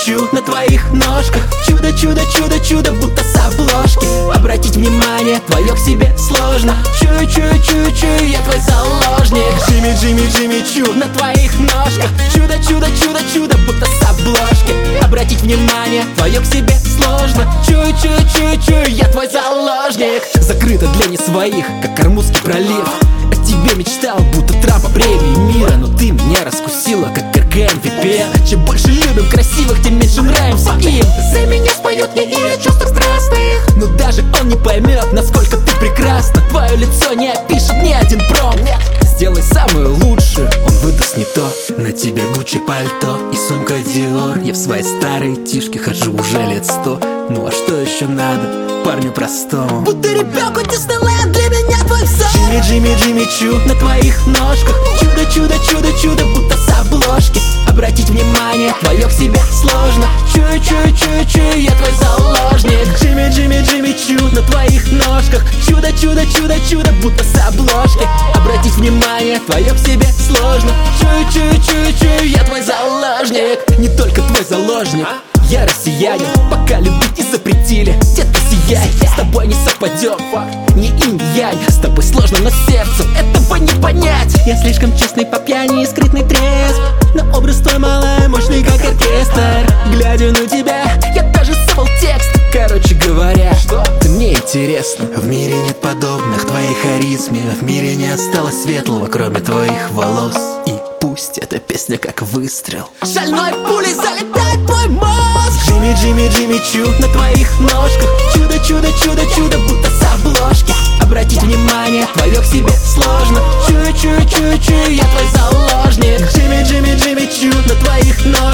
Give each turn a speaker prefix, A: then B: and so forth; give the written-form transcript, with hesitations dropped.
A: Чу на твоих ножках. Чудо, чудо, чудо, чудо, будто с обложки. Обратить внимание твое к себе сложно. Чую, чую, чую, чую, я твой заложник. Джимми, Джимми, Джимми Чу на твоих ножках. Чудо, чудо, чудо, чудо, будто с обложки. Обратить внимание твое к себе сложно. Чую, чую, чую, чую, я твой заложник. Закрыто для не своих, как Ормузский пролив. О тебе мечтал, будто Трампа премии мира. Но ты меня раскусила, как РКМ VPN. Чем больше любим красивых, тем меньше нравимся им.
B: За меня споет не о чувствах страстных.
A: Но даже он не поймет, насколько ты прекрасна. Твое лицо не опишет ни один пром. Сделай самую лучшую, он выдаст не то. На тебе Гуччи пальто и сумка Диор. Я в своей старой тишке хожу уже лет 100. Ну а что еще надо парню простому?
B: Будто ребенку Диснейленд, для меня твой взор.
A: Джимми, Джимми, Джимми Чу на твоих ножках. Чудо, чудо, чудо, чудо, будто с обложки. Обратить внимание твое к себе сложно. Чую, чую, чую, чую, я твой заложник. Джимми, Джимми, Джимми Чу на твоих ножках. Чудо, чудо, чудо, чудо, будто с обложки. Обратить внимание твое к себе сложно. Чую, чую, чую, чую, я твой заложник. Не только твой заложник, я россиянин, пока любить не запретили. Детка, сияй, с тобой не совпадем. Не инь, не янь, с тобой сложно, но сердцем этого не понять. Я слишком честный по пьяни и скрытный трезв. Но образ твой малый, мощный как оркестр. Глядя на тебя, я даже забыл текст. Короче говоря, ты мне интересна. В мире нет подобных твоей харизме. В мире не осталось светлого, кроме твоих волос. И пусть эта песня как выстрел
B: Шальной пулей залетает твой мозг.
A: Джимми, Джимми, Джимми Чу на твоих ножках. Чудо, чудо, чудо, чудо, будто с обложки. Обратить внимание твое к себе сложно. Чую, чую, чую, чую, я твой заложник. Джимми, Джимми, Джимми Чу на твоих ножках.